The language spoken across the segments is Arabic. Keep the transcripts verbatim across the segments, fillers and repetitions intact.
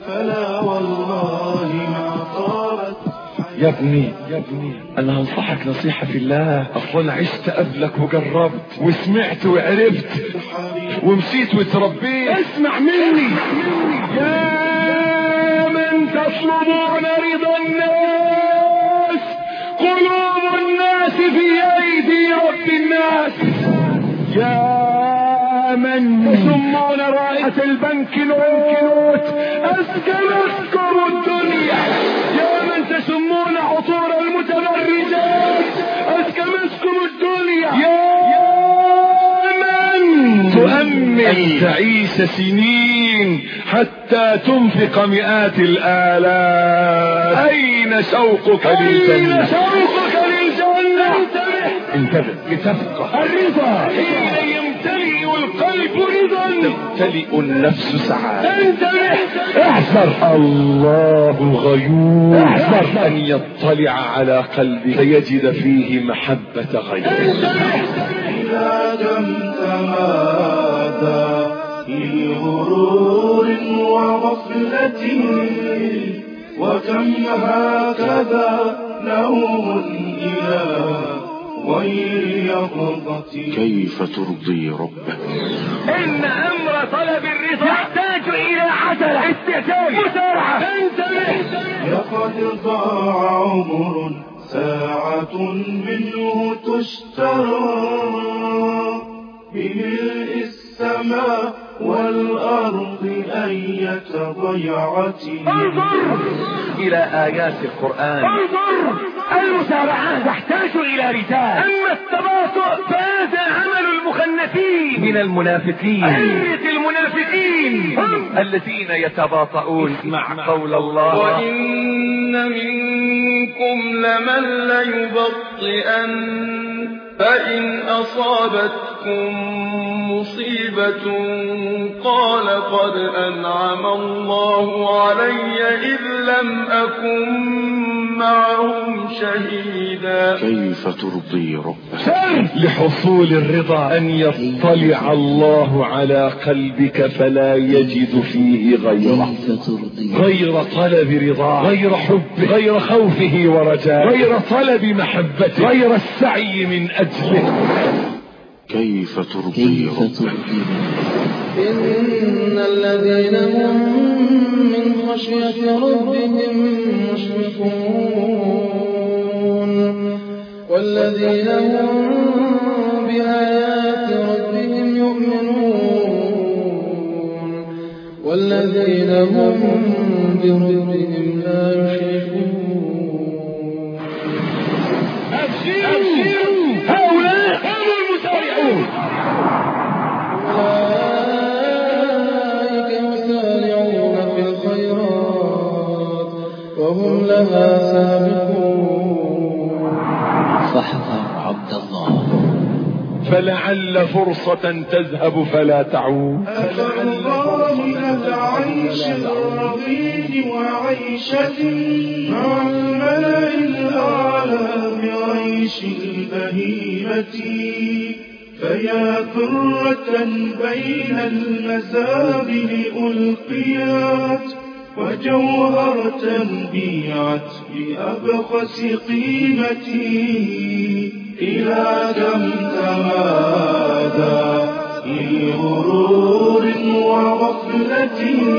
فلا والله ما طابت. يا ابني يا ابني انا هنصحك نصيحة في الله. اصلا عشت قبلك وجربت وسمعت وعرفت ومشيت وتربيت. اسمع مني يا من تطلبون رضا الناس، قلوب الناس في ايدي رب الناس. يا من تسمون رائحة البنك نوت أزكى مسكر الدنيا. يا من تسمون عطور المتبرجات أزكى مسكر الدنيا. يا من تؤمل تعيش سنين حتى تنفق مئات الآلاف. أين شوقك للجنة؟ أين شوقك للجنة؟ انتبه لتفقه الرضا حين يمتلئ القلب رضا تمتلئ النفس سعادة. انتبه احذر الله غيور. احذر ان يطلع على قلبك فيجد فيه محبة غيره. إذا دمت ماذا في غرور وغفلة، وكم هكذا نوم إلى غير يقظة. كيف ترضي ربك؟ إن أمر طلب الرضا يحتاج إلى عجلة، استعجال، مسارعة. انتبه لقد ضاع عمر ساعة منه تشترى بملء السماء والأرض أية ضيعة. انظر إلى آيات القرآن. انظر المسارعة تحتاج إلى رجال. أما التباطؤ فهذا عمل المخنثين من المنافقين. أرث المنافقين هم الذين يتباطؤون مع قول الله وإن منكم لمن ليبطئن فإن أصابتكم مصيبة قال قد أنعم الله علي إذ لم أكن معهم شهيدا. كيف ترضي ربك؟ لحصول الرضا أن يطلع الله على قلبك فلا يجد فيه غيره، غير طلب رضاه، غير حبه، غير خوفه ورجاه، غير طلب محبته، غير السعي من أجله. كيف ترضي ربك؟ إن الذين هم من خشية ربهم مشفقون والذين هم بآيات ربهم يؤمنون والذين هم بربهم لا يشركون. أبشروا هؤلاء هم المسارعون. أولئك يسارعون في الخيرات وهم لها سابقون. فاحذر عبد الله فلعل فرصة تذهب فلا تعود. أثر الله لك عيش الرغيد وعيشة مع الملأ الأعلى بعيش البهيمة. فيا ذرة بين المزابل ألقيات وجوهرة بيعت بأبخس قيمتي. إلى كم تمادى في غرور وغفلة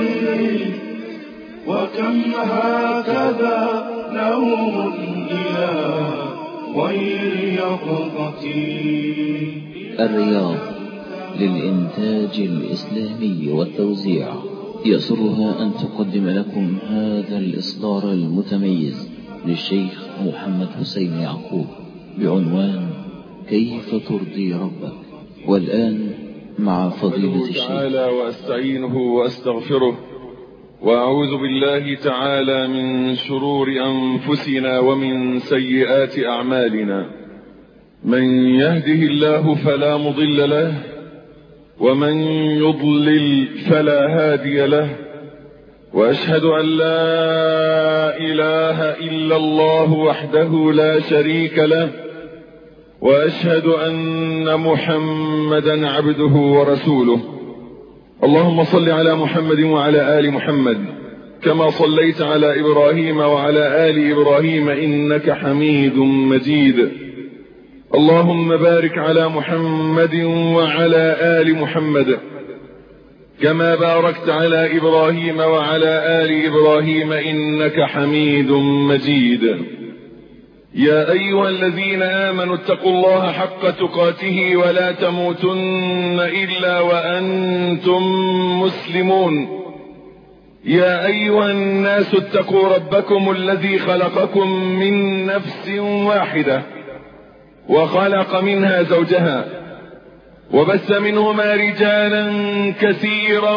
وكم هكذا نوم إلى غير يقظة. الرياض للإنتاج الإسلامي والتوزيع يسرها أن تقدم لكم هذا الإصدار المتميز للشيخ محمد حسين يعقوب بعنوان كيف ترضي ربك. والآن مع فضيلة الشيخ. تعالى وأستعينه وأستغفره وأعوذ بالله تعالى من شرور أنفسنا ومن سيئات أعمالنا. من يهده الله فلا مضل له ومن يضلل فلا هادي له. وأشهد أن لا إله إلا الله وحده لا شريك له. وأشهد أن محمدا عبده ورسوله. اللهم صل على محمد وعلى آل محمد كما صليت على إبراهيم وعلى آل إبراهيم إنك حميد مجيد. اللهم بارك على محمد وعلى آل محمد كما باركت على إبراهيم وعلى آل إبراهيم إنك حميد مجيد. يا أيها الذين آمنوا اتقوا الله حق تقاته ولا تموتن إلا وأنتم مسلمون. يا أيها الناس اتقوا ربكم الذي خلقكم من نفس واحدة وخلق منها زوجها وبث منهما رجالا كثيرا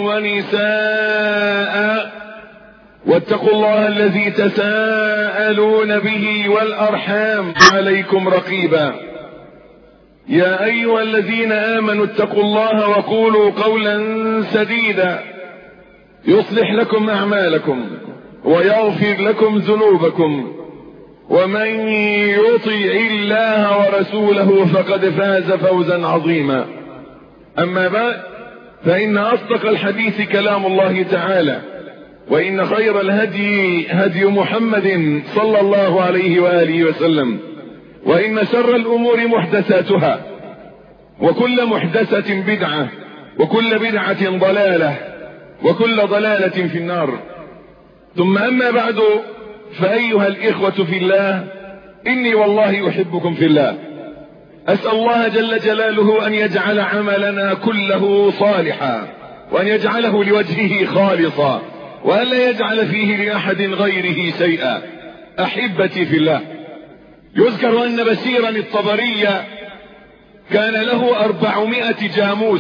ونساء واتقوا الله الذي تساءلون به والأرحام عليكم رقيبا. يا أيها الذين آمنوا اتقوا الله وقولوا قولا سديدا يصلح لكم أعمالكم ويغفر لكم ذنوبكم ومن يطع الله ورسوله فقد فاز فوزا عظيما. أما بعد فإن أصدق الحديث كلام الله تعالى وإن خير الهدي هدي محمد صلى الله عليه وآله وسلم وإن شر الأمور محدثاتها وكل محدثة بدعة وكل بدعة ضلالة وكل ضلالة في النار. ثم أما بعد فأيها الإخوة في الله إني والله أحبكم في الله. أسأل الله جل جلاله أن يجعل عملنا كله صالحا وأن يجعله لوجهه خالصا وأن لا يجعل فيه لأحد غيره شيئا. أحبتي في الله، يذكر أن بشيرا الطبري كان له أربعمائة جاموس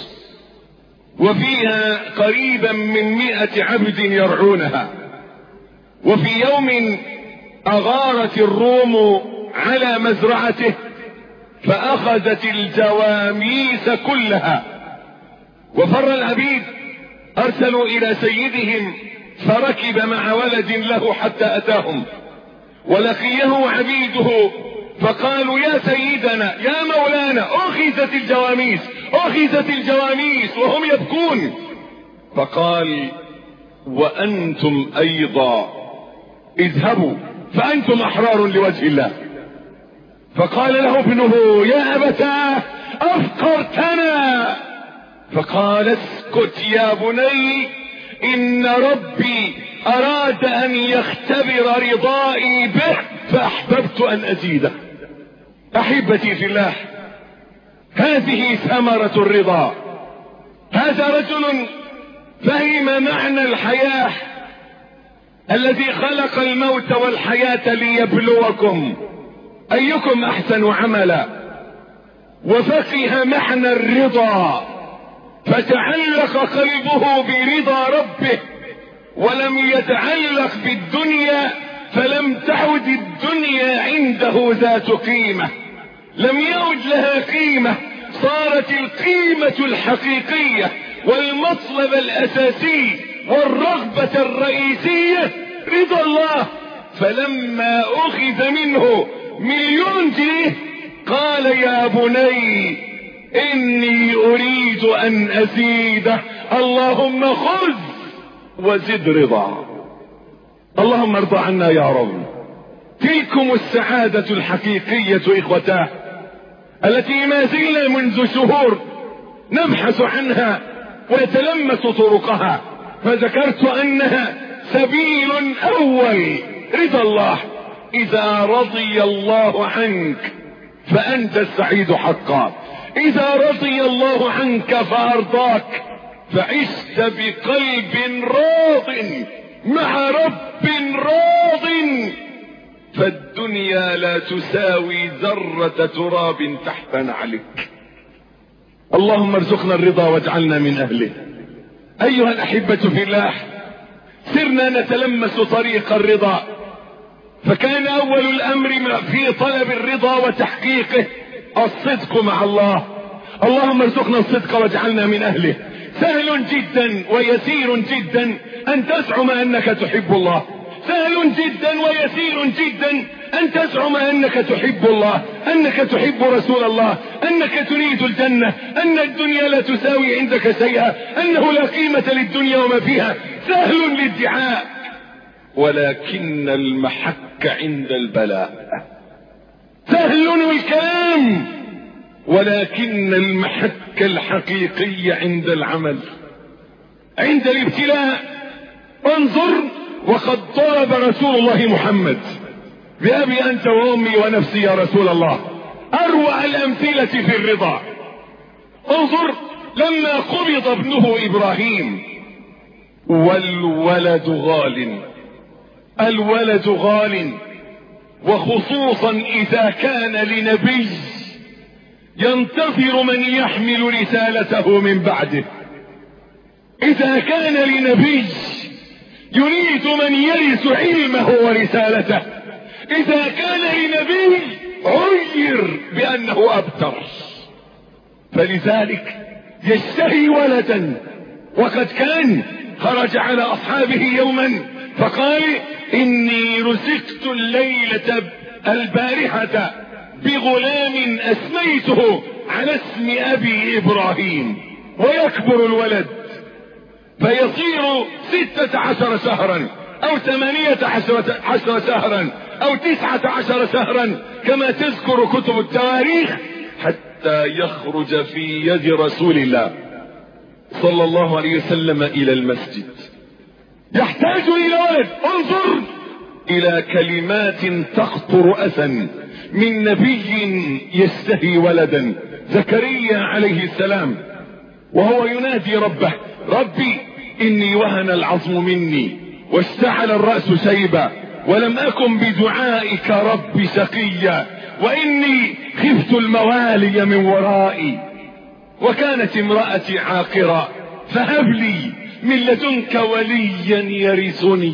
وفيها قريبا من مئة عبد يرعونها. وفي يوم أغارت الروم على مزرعته فأخذت الجواميس كلها وفر العبيد. أرسلوا إلى سيدهم فركب مع ولد له حتى أتاهم ولقيه عبيده فقالوا يا سيدنا يا مولانا أخذت الجواميس أخذت الجواميس وهم يبكون. فقال وأنتم أيضا اذهبوا فأنتم أحرار لوجه الله. فقال له ابنه يا أبتاه أفقرتنا. فقال اسكت يا بني إن ربي أراد أن يختبر رضائي به فأحببت أن أزيده. أحبتي في الله، هذه ثمرة الرضا. هذا رجل فهم معنى الحياة الذي خلق الموت والحياة ليبلوكم أيكم أحسن عملا، وفقه معنى الرضا فتعلق قلبه برضا ربه ولم يتعلق بالدنيا فلم تعد الدنيا عنده ذات قيمة، لم يعد لها قيمة، صارت القيمة الحقيقية والمطلب الأساسي والرغبة الرئيسية رضا الله. فلما أخذ منه مليون جنيه قال يا بني إني أريد أن أزيده، اللهم خذ وزد رضا. اللهم ارضى عنا يا رب. تلكم السعادة الحقيقية إخوتاه التي ما زلنا منذ شهور نبحث عنها ونتلمس طرقها، فذكرت أنها سبيل أول رضا الله. إذا رضي الله عنك فأنت السعيد حقا، إذا رضي الله عنك فأرضاك فعشت بقلب راض مع رب راض، فالدنيا لا تساوي ذرة تراب تحت نعلك. اللهم ارزقنا الرضا واجعلنا من أهله. أيها الأحبة في الله، سرنا نتلمس طريق الرضا، فكان أول الأمر في طلب الرضا وتحقيقه الصدق مع الله. اللهم ارزقنا الصدق واجعلنا من أهله. سهل جدا ويسير جدا أن تزعم أنك تحب الله، سهل جدا ويسير جدا أن تزعم أنك تحب الله. انك تحب رسول الله، انك تريد الجنة، ان الدنيا لا تساوي عندك شيئا، انه لا قيمة للدنيا وما فيها، سهل الادعاء، ولكن المحك عند البلاء. سهل الكلام، ولكن المحك الحقيقي عند العمل، عند الابتلاء. انظر، وقد ضرب رسول الله محمد بأبي أنت وأمي ونفسي يا رسول الله أروع الأمثلة في الرضا. انظر لما قبض ابنه إبراهيم، والولد غال، الولد غال، وخصوصا إذا كان لنبي ينتظر من يحمل رسالته من بعده. إذا كان لنبي يريد من يرث علمه ورسالته، إذا كان لنبي عير بأنه أبتر، فلذلك يشتهي ولدا. وقد كان خرج على أصحابه يوما فقال إني رزقت الليلة البارحة بغلام أسميته على اسم أبي إبراهيم، ويكبر الولد فيصير ستة عشر شهرا أو ثمانية عشر شهرا أو تسعة عشر شهرا كما تذكر كتب التواريخ، حتى يخرج في يد رسول الله صلى الله عليه وسلم إلى المسجد. يحتاج إلى ولد. انظر إلى كلمات تقطر أسا من نبي يستهي ولدا، زكريا عليه السلام، وهو ينادي ربه: ربي إني وهن العظم مني واشتعل الرأس شيبا ولم أكن بدعائك رب شقيا وإني خفت الموالي من ورائي وكانت امرأتي عاقرا فهب لي من لدنك وليا يرثني.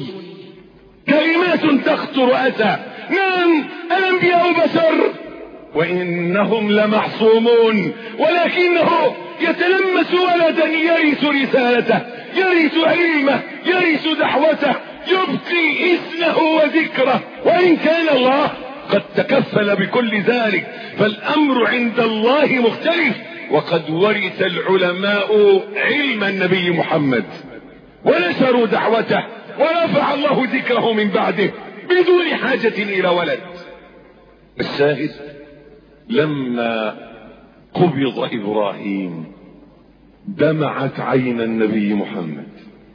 كلمات تخطر أسى. نعم الأنبياء بشر وإنهم لمعصومون، ولكنه يتلمس ولدا يرث رسالته، يرث علمه، يرث دعوته، يبقي اسمه وذكره، وإن كان الله قد تكفل بكل ذلك، فالأمر عند الله مختلف. وقد ورث العلماء علم النبي محمد ونشروا دعوته ورفع الله ذكره من بعده بدون حاجة إلى ولد. الشاهد لما قبض إبراهيم دمعت عين النبي محمد،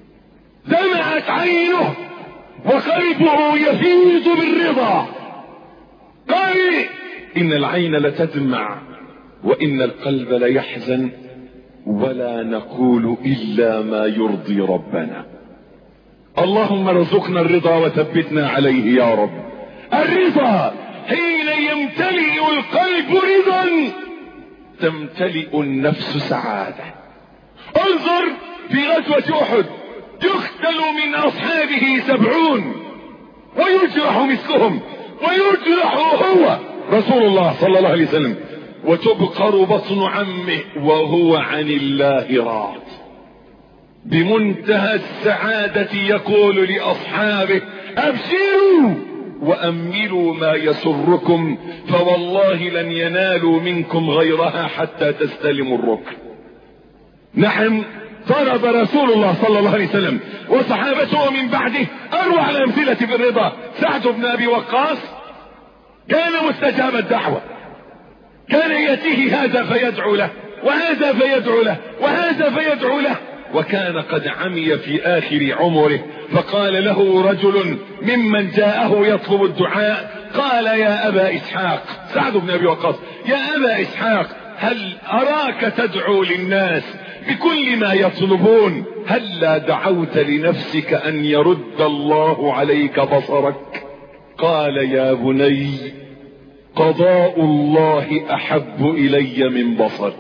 دمعت عينه وقلبه يفيض بالرضا. قال إن العين لتدمع وإن القلب ليحزن ولا نقول إلا ما يرضي ربنا. اللهم ارزقنا الرضا وثبتنا عليه يا رب. الرضا حين يمتلئ القلب رضا تمتلئ النفس سعادة. انظر في غزوة أحد يقتل من أصحابه سبعون ويجرح مثلهم ويجرح هو رسول الله صلى الله عليه وسلم، وتبقر بطن عمه وهو عن الله راض. بمنتهى السعادة يقول لأصحابه: أبشروا وأملوا ما يسركم فوالله لن ينالوا منكم غيرها حتى تستلموا الركن. نعم طلب رسول الله صلى الله عليه وسلم وصحابته من بعده أروع الأمثلة في الرضا. سعد بن أبي وقاص كان مستجاب الدعوة، كان يأتيه هذا فيدعو له وهذا فيدعو له وهذا فيدعو له، وكان قد عمي في آخر عمره. فقال له رجل ممن جاءه يطلب الدعاء قال: يا أبا إسحاق، سعد بن أبي وقاص، يا أبا إسحاق هل أراك تدعو للناس بكل ما يطلبون، هل لا دعوت لنفسك أن يرد الله عليك بصرك؟ قال: يا بني قضاء الله أحب إلي من بصري،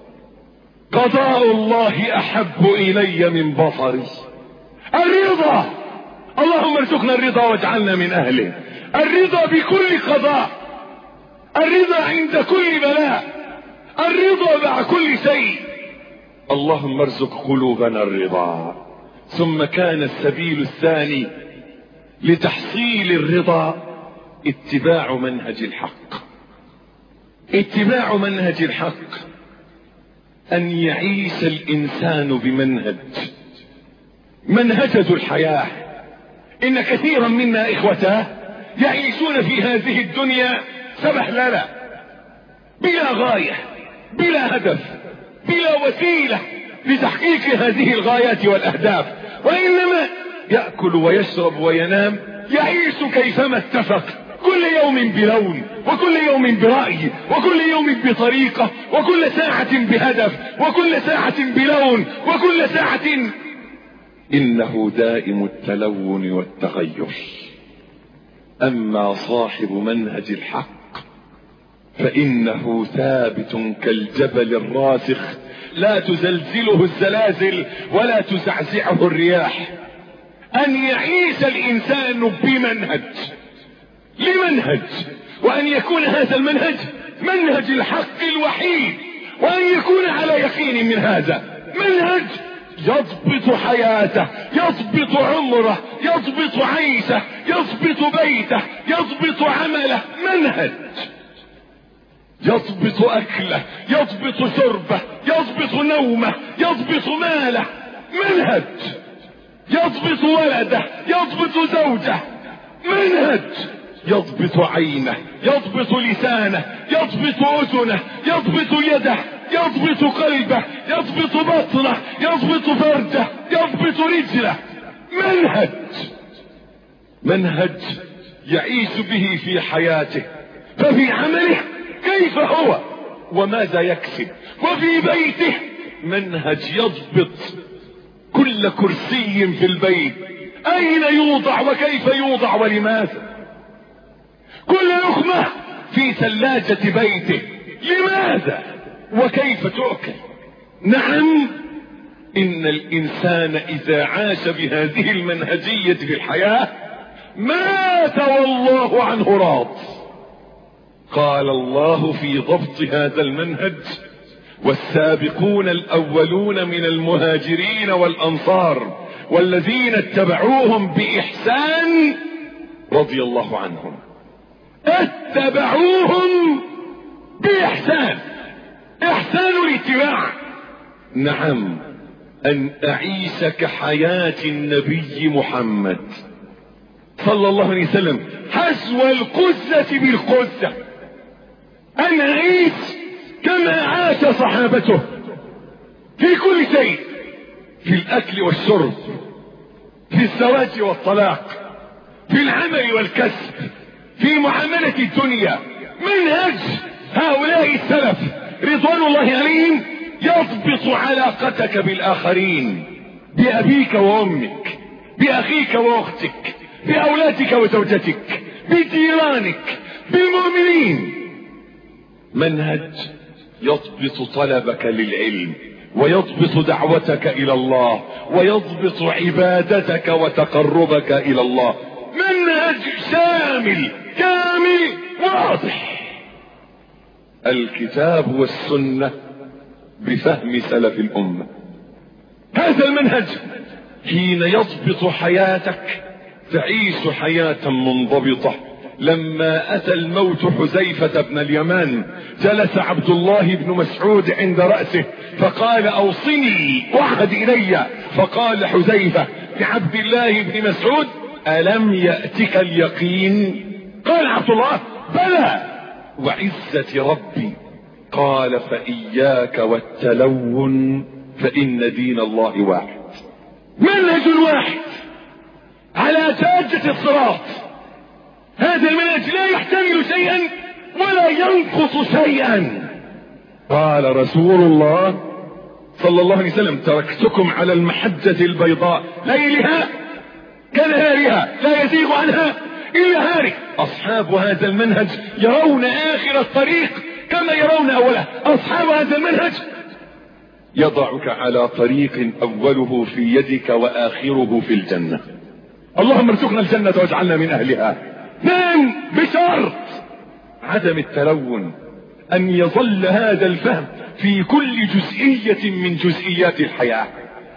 قضاء الله أحب إلي من بصري. الرضا، اللهم ارزقنا الرضا واجعلنا من أهله. الرضا بكل قضاء، الرضا عند كل بلاء، الرضا مع كل شيء. اللهم ارزق قلوبنا الرضا. ثم كان السبيل الثاني لتحصيل الرضا اتباع منهج الحق. اتباع منهج الحق ان يعيش الانسان بمنهج، منهجة الحياة. ان كثيرا منا اخوته يعيشون في هذه الدنيا سبهللة، بلا غاية، بلا هدف، بلا وسيلة لتحقيق هذه الغايات والاهداف، وانما يأكل ويشرب وينام، يعيش كيفما اتفق، كل يوم بلون، وكل يوم برأي، وكل يوم بطريقة، وكل ساعة بهدف، وكل ساعة بلون، وكل ساعة. إنه دائم التلون والتغير. أما صاحب منهج الحق فإنه ثابت كالجبل الراسخ، لا تزلزله الزلازل ولا تزعزعه الرياح. أن يعيش الإنسان بمنهج، لمنهج، وأن يكون هذا المنهج منهج الحق الوحيد، وأن يكون على يقين من هذا منهج يضبط حياته، يضبط عمره، يضبط عيشه، يضبط بيته، يضبط عمله. منهج يضبط أكله، يضبط شربه، يضبط نومه، يضبط ماله. منهج يضبط ولده، يضبط زوجه. منهج يضبط عينه، يضبط لسانه، يضبط اذنه، يضبط يده، يضبط قلبه، يضبط بطنه، يضبط فرجه، يضبط رجله. منهج منهج يعيش به في حياته، ففي عمله كيف هو وماذا يكسب، وفي بيته منهج يضبط كل كرسي في البيت اين يوضع وكيف يوضع ولماذا، كل لقمة في ثلاجة بيته لماذا وكيف تؤكل. نعم، ان الانسان اذا عاش بهذه المنهجية في الحياة مات والله عنه راض. قال الله في ضبط هذا المنهج: والسابقون الاولون من المهاجرين والانصار والذين اتبعوهم باحسان رضي الله عنهم. اتبعوهم باحسان، احسان الاتباع. نعم، ان اعيش كحياة النبي محمد صلى الله عليه وسلم حسو القزة بالقزة، ان اعيش كما عاش صحابته في كل شيء، في الاكل والشرب، في الزواج والطلاق، في العمل والكسب، في معاملة الدنيا. منهج هؤلاء السلف رضوان الله عليهم يضبط علاقتك بالاخرين، بابيك وامك، باخيك واختك، باولادك وزوجتك، بجيرانك، بالمؤمنين. منهج يضبط طلبك للعلم، ويضبط دعوتك الى الله، ويضبط عبادتك وتقربك الى الله. منهج شامل كامل واضح، الكتاب والسنة بفهم سلف الأمة. هذا المنهج حين يضبط حياتك تعيش حياة منضبطة. لما أتى الموت حذيفة بن اليمان جلس عبد الله بن مسعود عند رأسه فقال: أوصني وعد إلي. فقال حذيفة لعبد الله بن مسعود: ألم يأتك اليقين؟ قال عبد الله: بلى وعزة ربي. قال: فإياك والتلون فإن دين الله واحد. منهج واحد على ساجة الصراط. هذا المنهج لا يحتمل شيئا ولا ينقص شيئا. قال رسول الله صلى الله عليه وسلم: تركتكم على المحجة البيضاء ليلها كنهارها لا يزيغ عنها إلا هالك. أصحاب هذا المنهج يرون آخر الطريق كما يرون أوله. أصحاب هذا المنهج يضعك على طريق أوله في يدك وآخره في الجنة. اللهم ارزقنا الجنة واجعلنا من أهلها. اثنين، بشرط عدم التلون، أن يظل هذا الفهم في كل جزئية من جزئيات الحياة.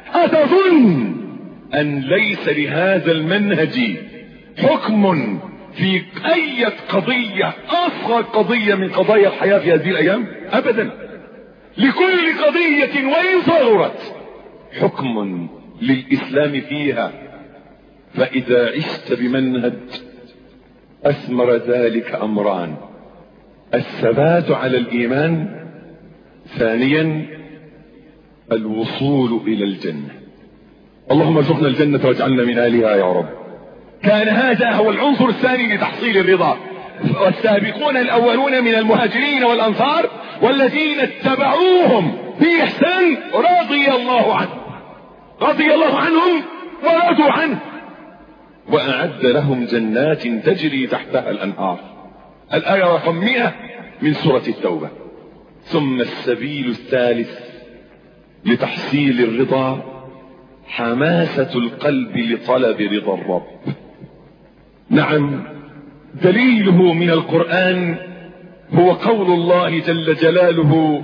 أتظن أن ليس لهذا المنهج حكم في اي قضية، اصغر قضية من قضايا الحياة في هذه الايام ابدا. لكل قضية وان صغرت حكم للاسلام فيها. فاذا عشت بمنهج اثمر ذلك امران: الثبات على الايمان، ثانيا الوصول الى الجنة. اللهم ارزقنا الجنة واجعلنا من اهلها يا رب. كان هذا هو العنصر الثاني لتحصيل الرضا. والسابقون الاولون من المهاجرين والانصار والذين اتبعوهم بإحسان رضي الله عنهم رضي الله عنهم ورضوا عنه وأعد لهم جنات تجري تحتها الأنهار. الآية رقم مئة من سورة التوبة. ثم السبيل الثالث لتحصيل الرضا حماسة القلب لطلب رضا الرب. نعم، دليله من القرآن هو قول الله جل جلاله: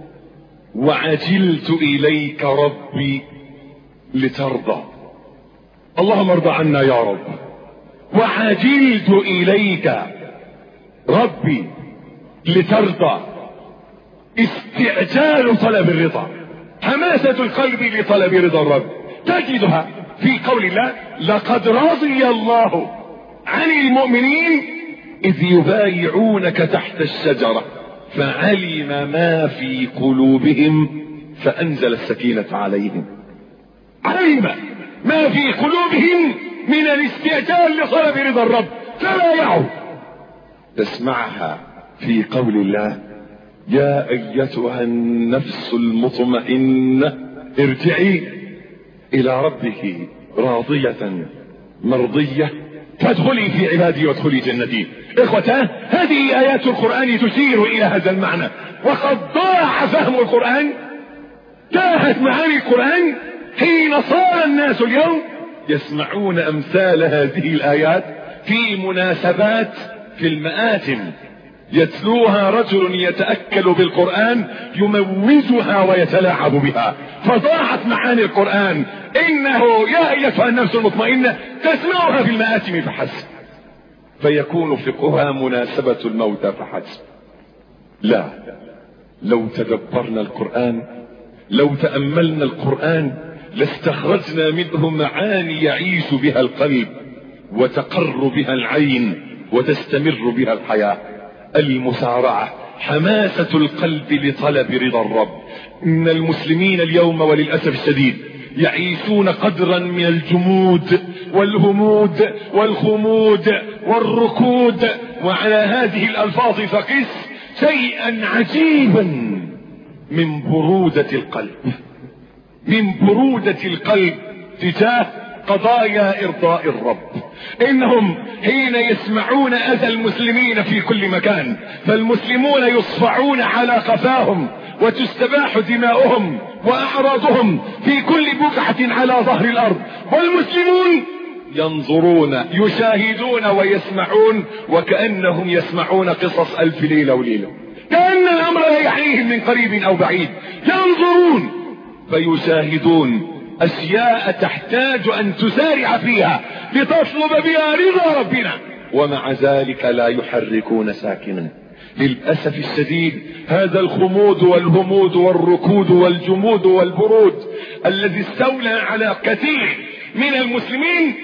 وعجلت إليك ربي لترضى. اللهم ارضى عنا يا رب. وعجلت إليك ربي لترضى. استعجال طلب الرضا، حماسة القلب لطلب رضا الرب تجدها في قول الله: لقد رضي الله عن المؤمنين إذ يبايعونك تحت الشجرة فعلم ما في قلوبهم فأنزل السكينة عليهم. علم ما في قلوبهم من الاستعجال لطلب رضا الرب فبايعوا. تسمعها في قول الله: يا أيتها النفس المطمئنة ارجعي إلى ربك راضية مرضية فادخلي في عبادي وادخلي جنتي. إخوتان، هذه آيات القرآن تشير إلى هذا المعنى. وقد ضاع فهم القرآن، تاهت معاني القرآن حين صار الناس اليوم يسمعون أمثال هذه الآيات في مناسبات في المآتم، يتلوها رجل يتأكل بالقرآن يموزها ويتلاعب بها، فضاعت معاني القرآن. إنه يا أيتها النفس المطمئنة تسمعها في المآتم فحسب، فيكون فقهها مناسبة الموتى فحسب. لا، لو تدبرنا القرآن، لو تأملنا القرآن لاستخرجنا منه معاني يعيش بها القلب وتقر بها العين وتستمر بها الحياة. المسارعة، حماسة القلب لطلب رضا الرب. إن المسلمين اليوم وللأسف الشديد يعيشون قدرا من الجمود والهمود والخمود والركود، وعلى هذه الألفاظ فقس شيئا عجيبا من برودة القلب، من برودة القلب تجاه قضايا إرضاء الرب. إنهم حين يسمعون أذى المسلمين في كل مكان فالمسلمون يصفعون على قفاهم وتستباح دماؤهم وأعراضهم في كل بقعة على ظهر الأرض، والمسلمون ينظرون يشاهدون ويسمعون وكأنهم يسمعون قصص ألف ليلة وليلة، كأن الأمر لا يعنيهم من قريب أو بعيد. ينظرون فيشاهدون أشياء تحتاج أن تسارع فيها لتطلب بها رضا ربنا، ومع ذلك لا يحركون ساكنا. للأسف الشديد هذا الخمود والهمود والركود والجمود والبرود الذي استولى على كثير من المسلمين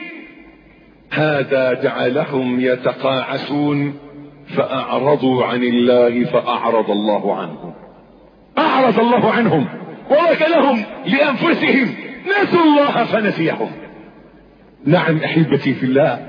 هذا جعلهم يتقاعسون فأعرضوا عن الله فأعرض الله عنهم، أعرض الله عنهم ووكلهم لأنفسهم، نسوا الله فنسيهم. نعم أحبتي في الله،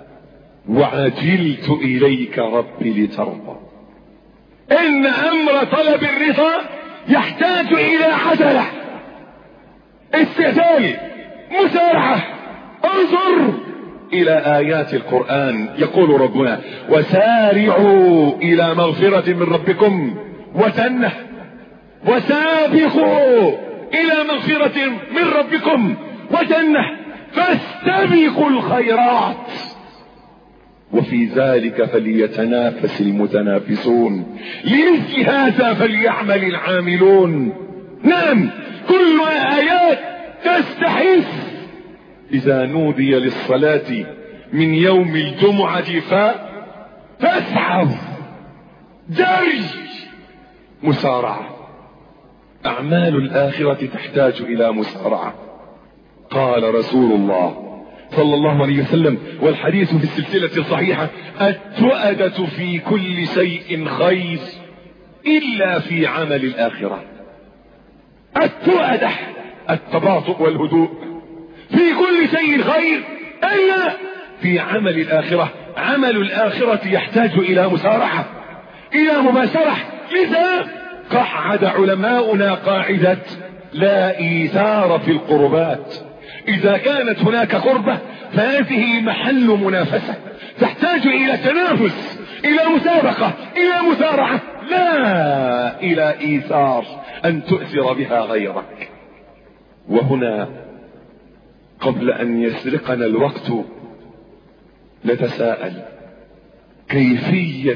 وعجلت إليك ربي لترضى. إن أمر طلب الرضا يحتاج إلى عجلة، استعجال، مسارعة. انظر إلى آيات القرآن، يقول ربنا: وسارعوا إلى مغفرة من ربكم وجنة، وسابقوا إلى مغفرة من ربكم وجنة، فاستبقوا الخيرات وفي ذلك فليتنافس المتنافسون، لمثل هذا فليعمل العاملون. نعم، كلها آيات تستحث إذا نودي للصلاة من يوم الجمعة ف... فاسعوا جري مسارعة. أعمال الآخرة تحتاج إلى مسارعة. قال رسول الله صلى الله عليه وسلم، والحديث في السلسلة الصحيحة: التؤدة في كل شيء خير إلا في عمل الآخرة. التؤدة التباطؤ والهدوء في كل شيء خير إلا في عمل الآخرة. عمل الآخرة يحتاج إلى مسارعة، إلى مباشرة. لذا قعد علماؤنا قاعدة لا إيثار في القربات. إذا كانت هناك قربة فهذه محل منافسة، تحتاج إلى تنافس، إلى مسابقة، إلى مسارعة، لا إلى إيثار أن تؤثر بها غيرك. وهنا قبل أن يسرقنا الوقت نتساءل: كيفية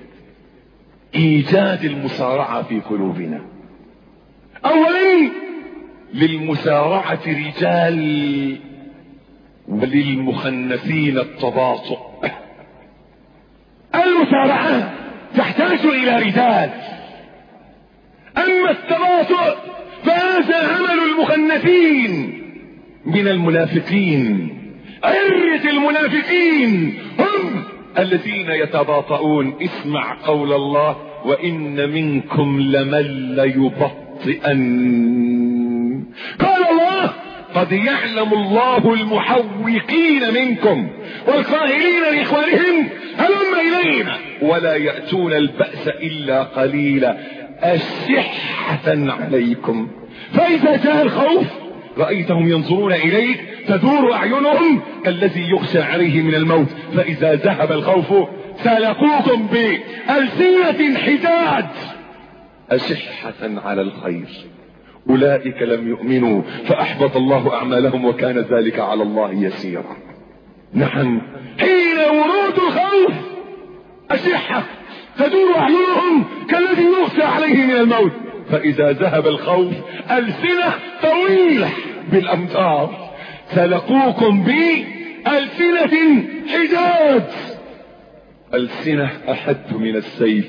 إيجاد المسارعة في قلوبنا؟ أولا للمسارعة رجال وللمخنثين التباطؤ. المسارعة تحتاج إلى رجال، أما التباطؤ فهذا عمل المخنثين من المنافقين. عرة المنافقين هم الذين يتباطؤون. اسمع قول الله: وإن منكم لمن ليبطئن. قال الله: قد يعلم الله المحوقين منكم والقائلين لإخوانهم هلم إلينا ولا يأتون البأس إلا قليلا أشحة عليكم. فإذا جاء الخوف رأيتهم ينظرون إليك تدور أعينهم كالذي يخشى عليه من الموت. فإذا ذهب الخوف سلقوكم بألسنة حداد أشحة على الخير. أولئك لم يؤمنوا فأحبط الله أعمالهم وكان ذلك على الله يسيرا. نعم، حين ورود الخوف أشحة تدور أعينهم كالذي يخشى عليه من الموت. فإذا ذهب الخوف ألسنة طويلة بالأمتار سلقوكم بألسنة حداد. ألسنة أحد من السيف.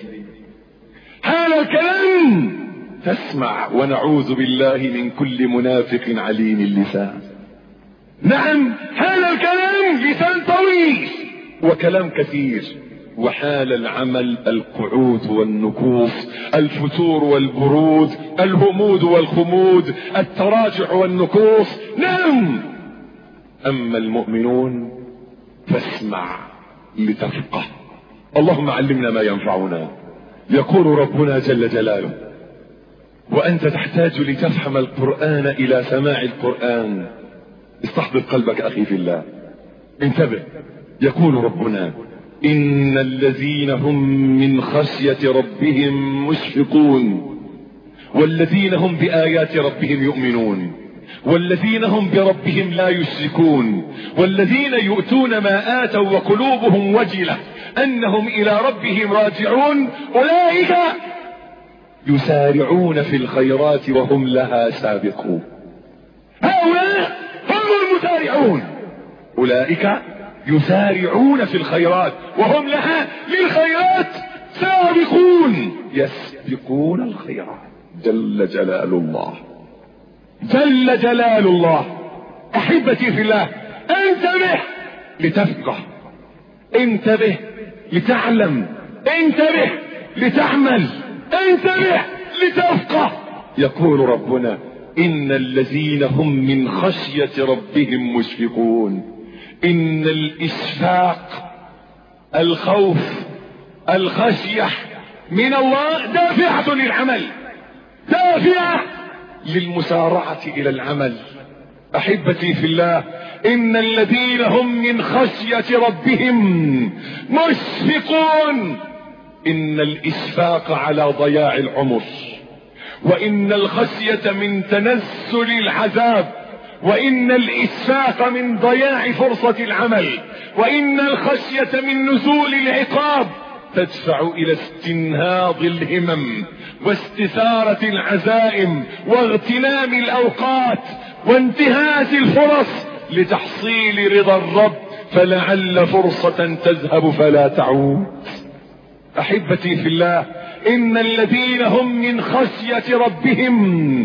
حال الكلام تسمع، ونعوذ بالله من كل منافق عليم اللسان. نعم، حال الكلام لسان طويل وكلام كثير. وحال العمل القعود والنكوص، الفتور والبرود، الهمود والخمود، التراجع والنكوص. نعم، أما المؤمنون فاسمع لتفقه. اللهم علمنا ما ينفعنا. يقول ربنا جل جلاله: وأنت تحتاج لتفهم القرآن إلى سماع القرآن. استحضر قلبك أخي في الله، انتبه. يقول ربنا: إن الذين هم من خشية ربهم مشفقون والذين هم بآيات ربهم يؤمنون والذين هم بربهم لا يشركون والذين يؤتون ما آتوا وقلوبهم وجلة أنهم إلى ربهم راجعون أولئك يسارعون في الخيرات وهم لها سابقون. هؤلاء هم المسارعون. أولئك يسارعون في الخيرات وهم لها للخيرات سابقون. يسبقون الخيرات. جل جلال الله، جل جلال الله. أحبتي في الله، انتبه لتفقه، انتبه لتعلم، انتبه لتعمل، انتبه لتفقه. يقول ربنا: إن الذين هم من خشية ربهم مشفقون. إن الإشفاق، الخوف، الخشية من الله دافعة للعمل، دافعة للمسارعة إلى العمل. أحبتي في الله، إن الذين هم من خشية ربهم مشفقون. إن الإشفاق على ضياع العمر، وإن الخشية من تنزل العذاب، وإن الإشفاق من ضياع فرصة العمل، وإن الخشية من نزول العقاب تدفع إلى استنهاض الهمم واستثارة العزائم واغتنام الأوقات وانتهاز الفرص لتحصيل رضا الرب فلعل فرصة تذهب فلا تعود. احبتي في الله، ان الذين هم من خشية ربهم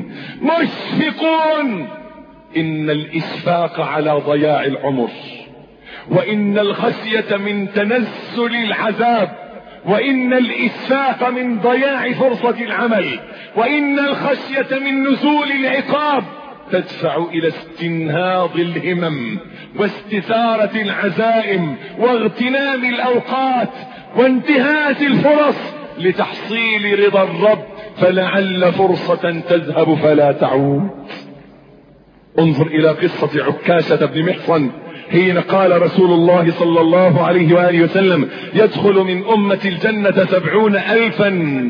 مشفقون. ان الاشفاق على ضياع العمر، وان الخشية من تنزل العذاب، وان الاشفاق من ضياع فرصة العمل، وان الخشية من نزول العقاب تدفع الى استنهاض الهمم واستثارة العزائم واغتنام الاوقات وانتهاز الفرص لتحصيل رضا الرب. فلعل فرصة تذهب فلا تعود. انظر الى قصة عكاشة بن محصن حين قال رسول الله صلى الله عليه وآله وسلم: يدخل من أمة الجنة سبعون ألفا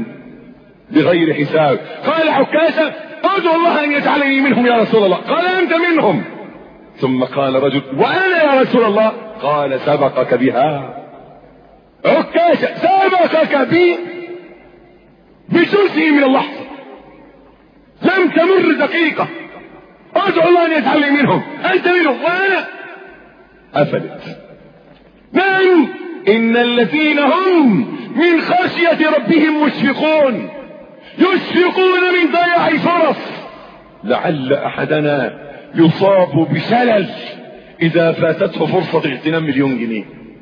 بغير حساب. قال عكاشة: ادعو الله ان يجعلني منهم يا رسول الله. قال: انت منهم. ثم قال رجل: وانا يا رسول الله؟ قال: سبقك بها عكاشة، سبقك بي بجزء من اللحظة، لم تمر دقيقة. ادعو الله ان يجعلني منهم، انت منهم وانا. قفلت. نعم، ان الذين هم من خشية ربهم مشفقون، يشفقون من ضياع الفرص. لعل احدنا يصاب بشلل اذا فاتته فرصة اغتنام مليون جنيه،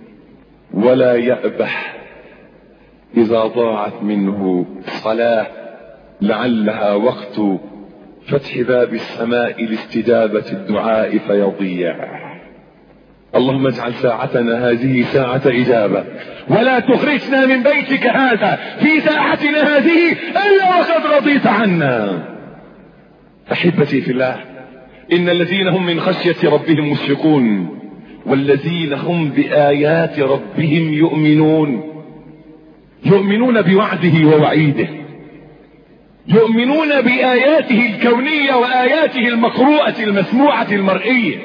ولا يأبح اذا ضاعت منه صلاة لعلها وقت فتح باب السماء لاستجابة الدعاء فيضيع. اللهم اجعل ساعتنا هذه ساعة إجابة، ولا تخرجنا من بيتك هذا في ساعتنا هذه إلا وقد رضيت عنا. أحبتي في الله، إن الذين هم من خشية ربهم مشفقون، والذين هم بآيات ربهم يؤمنون. يؤمنون بوعده ووعيده، يؤمنون بآياته الكونية وآياته المقروءة المسموعة المرئية.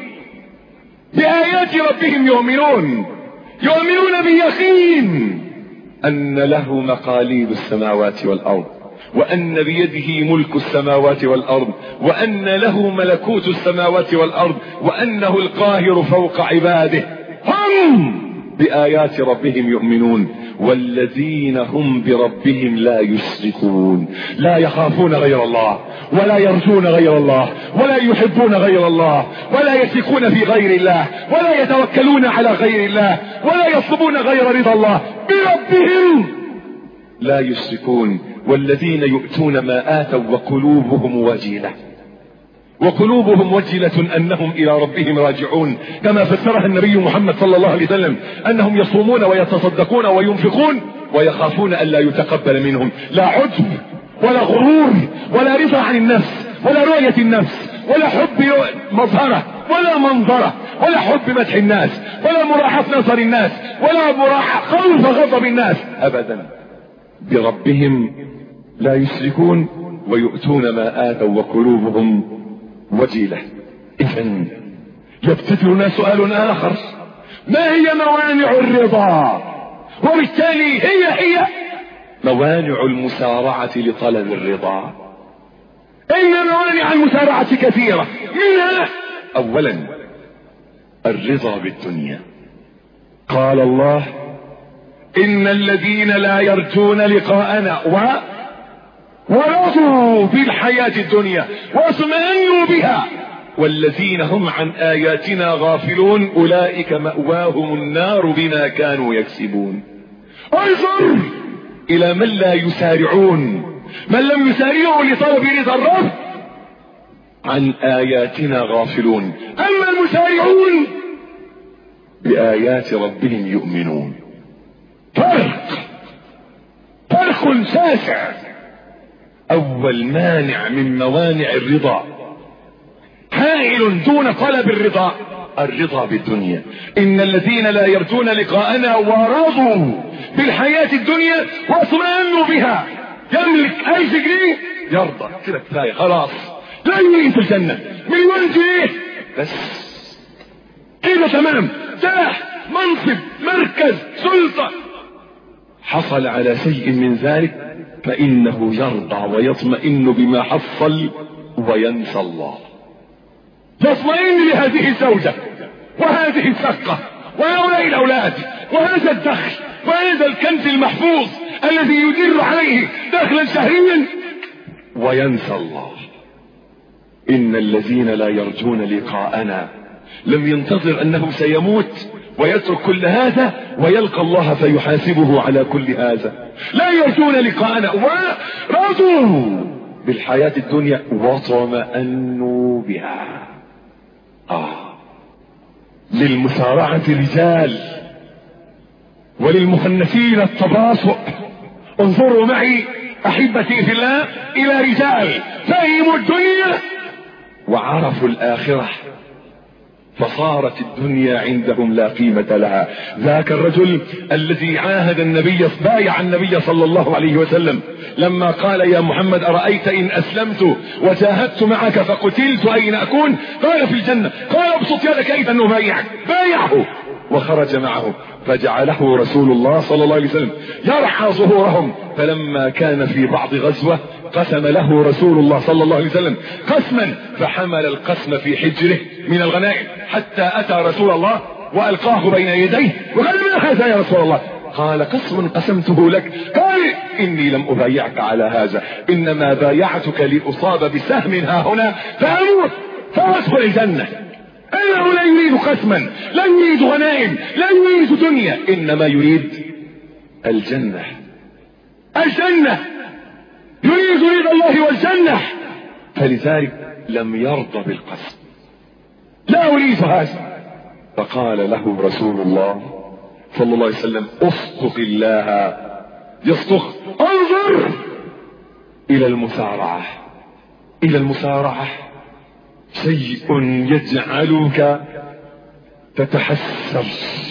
بآيات ربهم يؤمنون، يؤمنون بيقين أن له مقاليد السماوات والأرض، وأن بيده ملك السماوات والأرض، وأن له ملكوت السماوات والأرض، وأنه القاهر فوق عباده. هم بآيات ربهم يؤمنون. والذين هم بربهم لا يشركون، لا يخافون غير الله، ولا يرجون غير الله، ولا يحبون غير الله، ولا يثقون في غير الله، ولا يتوكلون على غير الله، ولا يطلبون غير رضا الله. بربهم لا يشركون. والذين يؤتون ما آتوا وقلوبهم وجلة، وقلوبهم وجلة أنهم إلى ربهم راجعون، كما فسرها النبي محمد صلى الله عليه وسلم: أنهم يصومون ويتصدقون وينفقون ويخافون ألا يتقبل منهم. لا عجب ولا غرور ولا رضا عن النفس ولا رؤية النفس ولا حب مظهرة ولا منظرة ولا حب مدح الناس ولا مراحة نظر الناس ولا مراحة خوف غضب الناس أبدا. بربهم لا يشركون ويؤتون ما آتوا وقلوبهم وجيلة. إذن يبتدرنا سؤال آخر: ما هي موانع الرضا؟ وبالتالي هي هي موانع المسارعة لطلب الرضا. إن موانع المسارعة كثيرة، منها أولا الرضا بالدنيا. قال الله: إن الذين لا يرجون لقاءنا و ورضوا بالحياة الدنيا واطمأنوا بها والذين هم عن آياتنا غافلون أولئك مأواهم النار بما كانوا يكسبون. انظر إلى من لا يسارعون، من لم يسارعوا لطلب رضا الرب، عن آياتنا غافلون. أما المسارعون بآيات ربهم يؤمنون. فرق فرق شاسع. أول مانع من موانع الرضا حائل دون طلب الرضا، الرضا بالدنيا. إن الذين لا يرجون لقاءنا ورضوا بالحياة الدنيا واطمأنوا بها. يملك ألف جنيه يرضى كده كفاية خلاص، لا يريد في الجنة. مليون جنيه بس كده تمام، سلاح، منصب، مركز، سلطة، حصل على شيء من ذلك فإنه يرضى ويطمئن بما حصل وينسى الله. يطمئن لهذه الزوجة وهذه الشقة وهؤلاء الأولاد وهذا الدخل وهذا الكنز المحفوظ الذي يدر عليه دخلا شهريا، وينسى الله. إن الذين لا يرجون لقاءنا لم ينتظر أنه سيموت ويترك كل هذا ويلقى الله فيحاسبه على كل هذا. لا يرجون لقاءنا ورضوا بالحياة الدنيا واطمأنوا بها. آه للمسارعة رجال وللمخنثين التباطؤ. انظروا معي أحبتي في الله إلى رجال فهموا الدنيا وعرفوا الآخرة، فصارت الدنيا عندهم لا قيمة لها. ذاك الرجل الذي عاهد النبي بايع النبي صلى الله عليه وسلم لما قال يا محمد أرأيت إن أسلمت وجاهدت معك فقتلت أين أكون؟ قال في الجنة. قال ابسط يدك إذا نبايعك. بايعه وخرج معه، فجعله رسول الله صلى الله عليه وسلم يرعى ظهورهم. فلما كان في بعض غزوة قسم له رسول الله صلى الله عليه وسلم قسما، فحمل القسم في حجره من الغنائم حتى أتى رسول الله وألقاه بين يديه وقال ما هذا يا رسول الله؟ قال قسم قسمته لك. قال إني لم أبايعك على هذا، إنما بايعتك لأصاب بسهم ها هنا فأموت فأدخل الجنة. إنه لا يريد قسما، لا يريد غنائم، لا يريد دنيا، إنما يريد الجنة. الجنة يريد رضا الله والجنة، فلذلك لم يرضى بالقسم. لا أريد هذا. فقال له رسول الله صلى الله عليه وسلم اصدق الله يصدق. انظر إلى المسارعة. إلى المسارعة شيء يجعلك تتحسر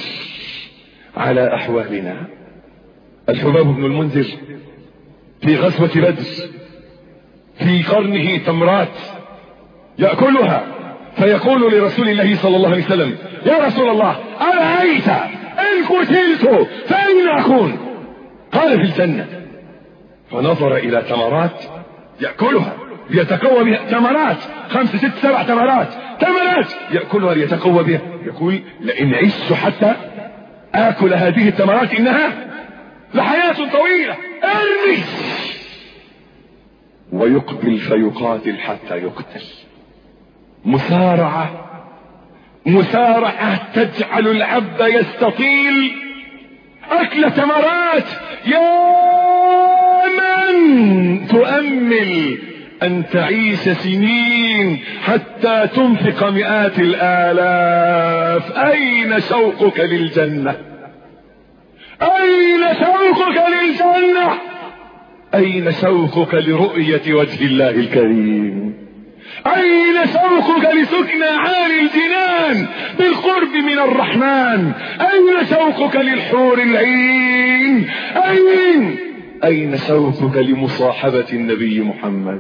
على أحوالنا. الحباب بن المنذر في غزوة بدر في قرنه تمرات يأكلها، فيقول لرسول الله صلى الله عليه وسلم يا رسول الله أرأيت إن قتلت فأين أكون؟ قال في الجنة. فنظر إلى تمرات يأكلها ليتقوى بها، تمرات خمس ست سبع تمرات تمرات يأكلها ليتقوى بها. يقول لئن عشت حتى آكل هذه التمرات إنها لحياة طويلة. ارمي ويقبل فيقاتل حتى يقتل. مسارعة مسارعة تجعل العبد يستطيل أكل تمرات. يا من تؤمل أن تعيش سنين حتى تنفق مئات الآلاف، أين شوقك للجنة؟ أين شوقك للجنة؟ أين شوقك لرؤية وجه الله الكريم؟ أين شوقك لسكن عالي الجنان بالقرب من الرحمن؟ أين شوقك للحور العين؟ أين أين شوقك لمصاحبة النبي محمد؟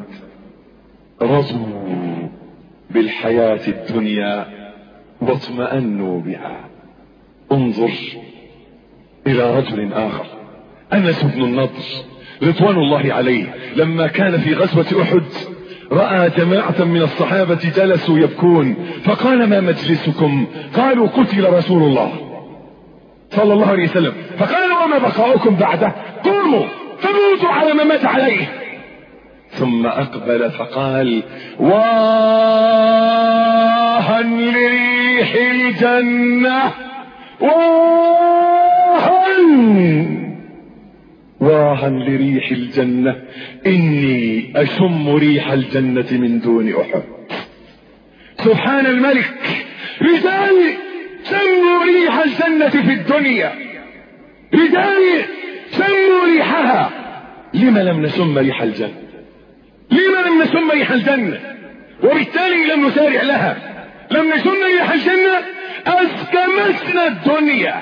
رضوا بالحياة الدنيا واطمأنوا بها. انظر إلى رجل آخر، أنس بن النضر رضوان الله عليه، لما كان في غزوة أحد رأى جماعة من الصحابة جلسوا يبكون، فقال ما مجلسكم؟ قالوا قتل رسول الله صلى الله عليه وسلم. فقال وما بقاؤكم بعده؟ قوموا فموتوا على ما مات عليه. ثم أقبل فقال واها لريح الجنة، واها واها لريح الجنة، إني أشم ريح الجنة من دون أحد. سبحان الملك، رجال شموا ريح الجنة في الدنيا، رجال شموا ريحها. لما لم نشم ريح الجنة؟ لما لم نشم ريح الجنة؟ وبالتالي لم نسارع لها، لم نشم ريح الجنة. أسكمسنا الدنيا،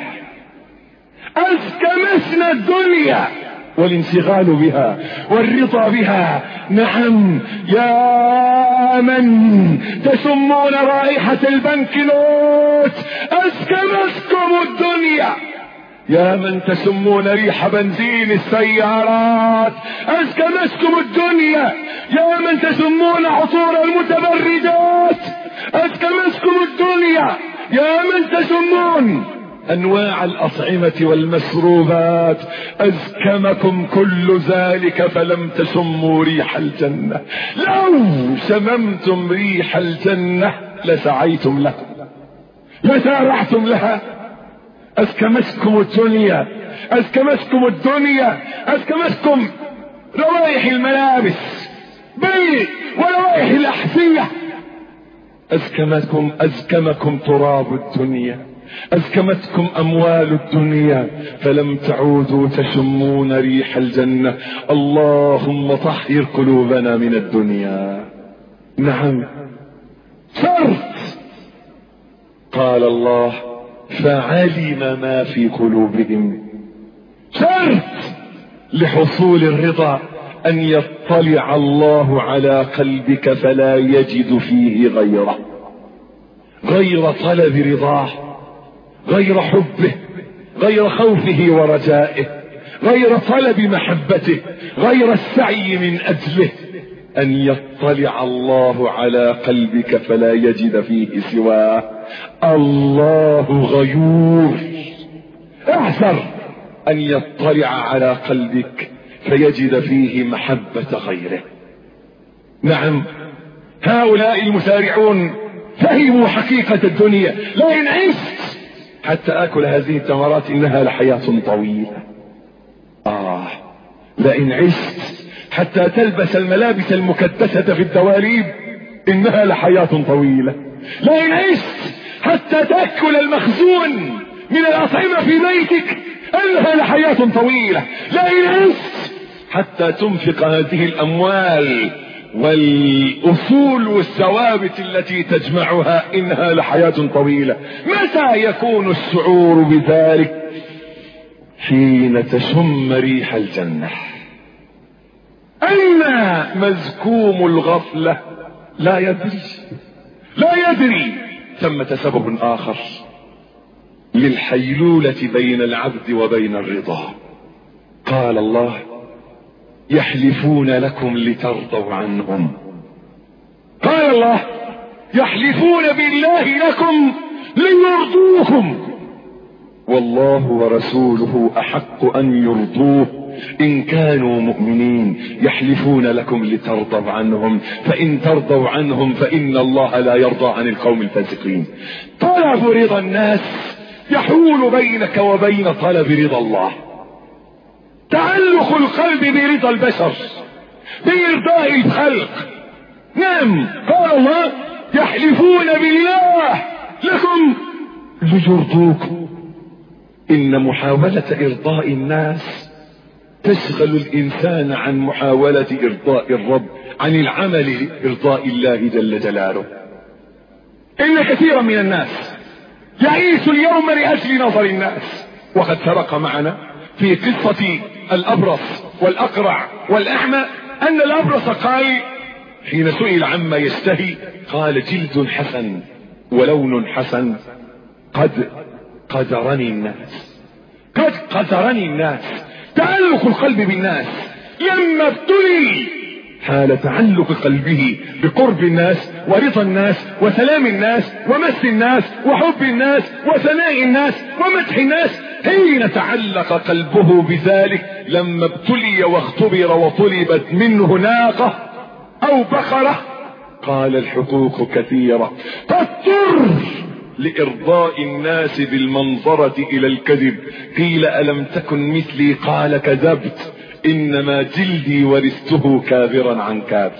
أسكمسنا الدنيا والانشغال بها والرضا بها. نعم يا من تشمون رائحة البنكنوت، أسكمسكم الدنيا. يا من تشمون ريح بنزين السيارات، أسكمسكم الدنيا. يا من تشمون عطور المتبردات، أسكمسكم الدنيا. يا من تشمون انواع الاطعمة والمشروبات، ازكمكم كل ذلك فلم تشموا ريح الجنة. لو شممتم ريح الجنة لسعيتم لها، لسارعتم لها. ازكمتكم الدنيا، ازكمتكم الدنيا، ازكمتكم روائح الملابس بل وروائح الاحذية، ازكمتكم ازكمكم تراب الدنيا، ازكمتكم اموال الدنيا، فلم تعودوا تشمون ريح الجنة. اللهم طهر قلوبنا من الدنيا. نعم شرط. قال الله فعلم ما في قلوبهم. شرط لحصول الرضا ان يطلع الله على قلبك فلا يجد فيه غيره، غير طلب رضاه، غير حبه، غير خوفه ورجائه، غير طلب محبته، غير السعي من اجله. ان يطلع الله على قلبك فلا يجد فيه سواه. الله غيور. احذر ان يطلع على قلبك فيجد فيه محبة غيره. نعم هؤلاء المسارعون فهموا حقيقة الدنيا. لئن عشت حتى اكل هذه التمرات انها لحياة طويلة. اه لئن عشت حتى تلبس الملابس المكدسة في الدواليب انها لحياة طويلة. لئن عشت حتى تأكل المخزون من الأطعمة في بيتك انها لحياة طويلة. لئن عشت حتى تنفق هذه الاموال والاصول والثوابت التي تجمعها انها لحياة طويلة. متى يكون الشعور بذلك؟ حين تشم ريح الجنة. اين مزكوم الغفلة؟ لا يدري، لا يدري. ثمة سبب اخر للحيلولة بين العبد وبين الرضا. قال الله يحلفون لكم لترضوا عنهم. قال الله يحلفون بالله لكم ليرضوكم والله ورسوله احق ان يرضوه ان كانوا مؤمنين. يحلفون لكم لترضوا عنهم فان ترضوا عنهم فان الله لا يرضى عن القوم الفاسقين. طلب رضا الناس يحول بينك وبين طلب رضا الله. تعلق القلب برضا البشر، بإرضاء الخلق. نعم قال الله يحلفون بالله لكم ليرضوكم. إن محاولة إرضاء الناس تشغل الإنسان عن محاولة إرضاء الرب، عن العمل لإرضاء الله جل جلاله. إن كثيرا من الناس يعيش اليوم لأجل نظر الناس. وقد سبق معنا في قصة الأبرص والأقرع والأعمى أن الأبرص قال حين سئل عما يشتهي قال جلد حسن ولون حسن قد قدرني الناس، قد قدرني الناس. تعلق القلب بالناس لما ابتلي حال تعلق قلبه بقرب الناس ورضا الناس وسلام الناس ومس الناس وحب الناس وثناء الناس ومدح الناس. حين تعلق قلبه بذلك لما ابتلي واختبر وطلبت منه ناقة او بقرة قال الحقوق كثيرة فاضطر لإرضاء الناس بالمنظرة إلى الكذب. قيل ألم تكن مثلي قال كذبت إنما جلدي ورثته كابرا عن كابر.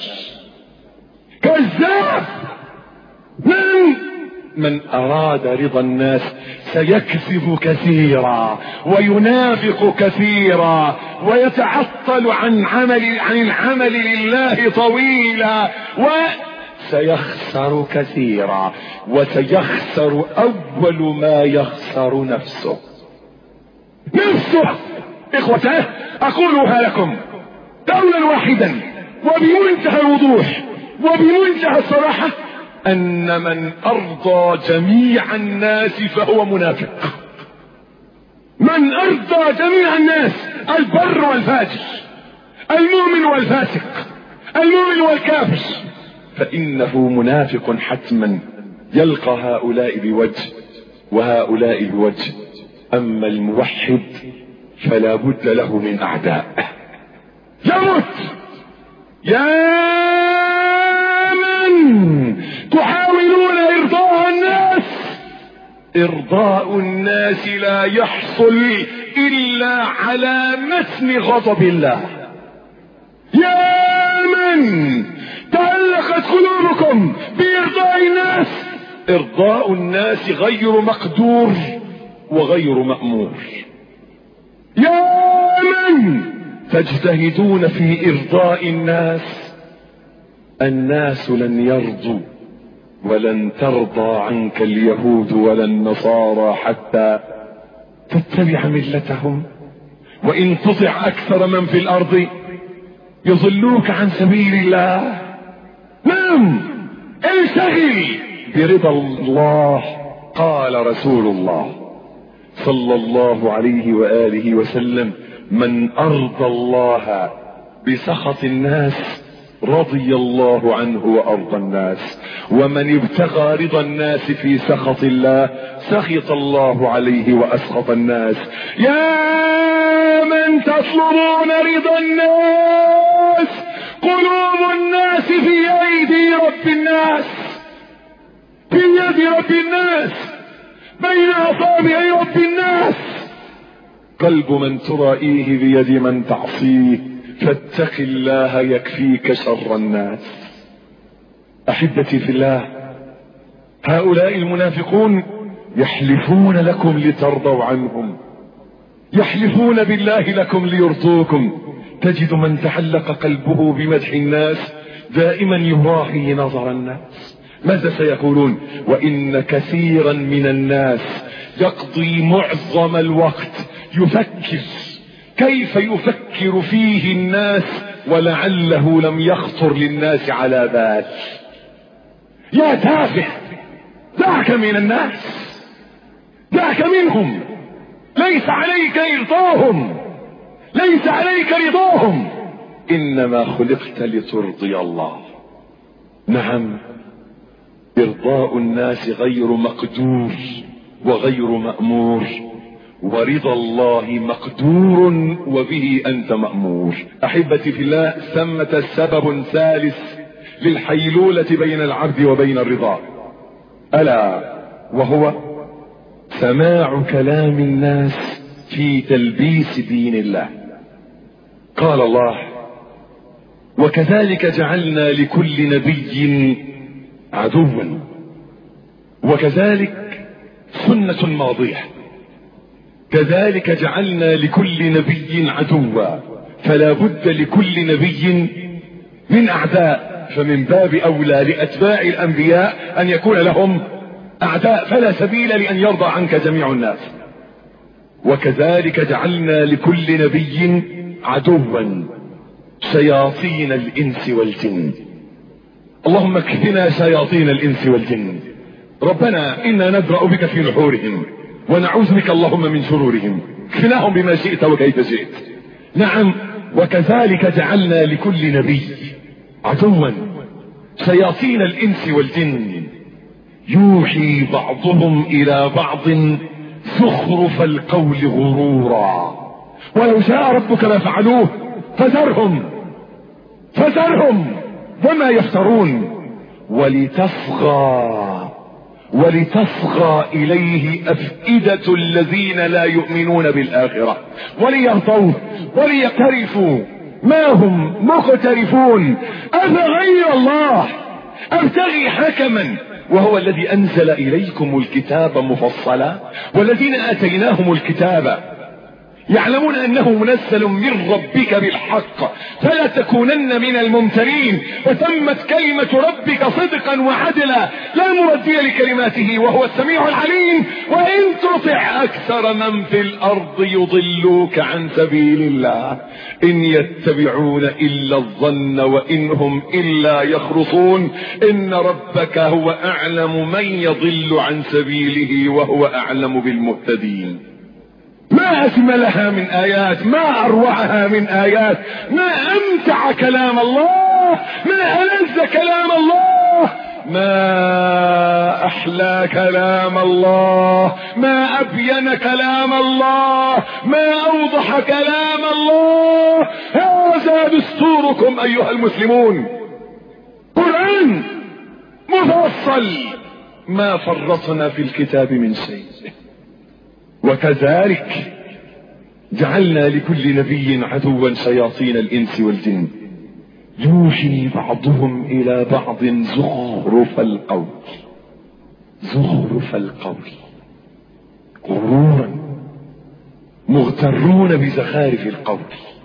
كذاب. من من أراد رضا الناس سيكذب كثيرا وينافق كثيرا ويتعطل عن عمل عن العمل لله طويلا وسيخسر كثيرا، وسيخسر أول ما يخسر نفسه. نفسه إخوته أقولها لكم قولا واحدا وبمنتهى الوضوح وبمنتهى الصراحة أن من أرضى جميع الناس فهو منافق. من أرضى جميع الناس البر والفاجر، المؤمن والفاسق، المؤمن والكافر، فإنه منافق حتما. يلقى هؤلاء بوجه وهؤلاء بوجه اما الموحد فلا بد له من اعداء. يمت يا من تحاولون ارضاء الناس. ارضاء الناس لا يحصل الا على متن غضب الله. يا من تعلقت قلوبكم بارضاء الناس. ارضاء الناس غير مقدور وغير مأمور. يا من تجتهدون في ارضاء الناس. الناس لن يرضوا ولن ترضى عنك اليهود ولا النصارى حتى تتبع ملتهم. وان تطع اكثر من في الارض يضلوك عن سبيل الله. نعم انشغل برضا الله. قال رسول الله صلى الله عليه وآله وسلم: من أرضى الله بسخط الناس رضي الله عنه وأرضى الناس، ومن ابتغى رضا الناس في سخط الله سخط الله عليه وأسخط الناس. يا من تطلبون رضا الناس، قلوب الناس في أيدي رب الناس، في يد رب الناس، بين أصابع رب الناس. قلب من ترائيه بيد من تعصيه، فاتق الله يكفيك شر الناس. أحبتي في الله، هؤلاء المنافقون يحلفون لكم لترضوا عنهم، يحلفون بالله لكم ليرضوكم. تجد من تعلق قلبه بمدح الناس دائما يراعي نظر الناس. ماذا سيقولون؟ وإن كثيرا من الناس يقضي معظم الوقت يفكر كيف يفكر فيه الناس ولعله لم يخطر للناس على بال. يا تافه، دعك من الناس، دعك منهم. ليس عليك إرضاهم، ليس عليك رضاهم، إنما خلقت لترضي الله. نعم، إرضاء الناس غير مقدور وغير مأمور، ورضا الله مقدور وبه أنت مأمور. أحبتي في الله، ثمة سبب ثالث للحيلولة بين العبد وبين الرضا، ألا وهو سماع كلام الناس في تلبيس دين الله. قال الله: وكذلك جعلنا لكل نبي عدوا. وكذلك سنة ماضية، كذلك جعلنا لكل نبي عدوا، فلا بد لكل نبي من أعداء، فمن باب أولى لأتباع الأنبياء أن يكون لهم أعداء، فلا سبيل لأن يرضى عنك جميع الناس. وكذلك جعلنا لكل نبي عدوا شياطين الإنس والجن. اللهم اكفنا شياطين الإنس والجن. ربنا إنا ندرأ بك في نحورهم ونعوذ بك اللهم من شرورهم، اكفناهم بما شئت وكيف شئت. نعم، وكذلك جعلنا لكل نبي عدوا شياطين الإنس والجن يوحي بعضهم إلى بعض زخرف القول غرورا، ولو شاء ربك لفعلوه فذرهم فذرهم وما يفترون، ولتصغى ولتصغى إليه أفئدة الذين لا يؤمنون بالآخرة وليرضوه وليقترفوا ما هم مقترفون. أفغير الله أبتغي حكما وهو الذي أنزل إليكم الكتاب مفصلا، والذين آتيناهم الكتاب يعلمون أنه منزل من ربك بالحق فلا تكونن من الممترين، وتمت كلمة ربك صدقا وعدلا لا مبدل لكلماته وهو السميع العليم. وإن تطع أكثر من في الأرض يضلوك عن سبيل الله إن يتبعون إلا الظن وإن هم إلا يخرصون. إن ربك هو أعلم من يضل عن سبيله وهو أعلم بالمهتدين. ما أجملها من آيات، ما أروعها من آيات، ما أمتع كلام الله، ما ألذ كلام الله. ما احلى كلام الله، ما ابين كلام الله، ما اوضح كلام الله. هذا دستوركم ايها المسلمون، قرآن مفصل، ما فرطنا في الكتاب من شيء. وكذلك جعلنا لكل نبي عدوا شياطين الانس والجن يوحي بعضهم الى بعض زخرف القول، زخرف القول، غرورا، مغترون بزخارف القول.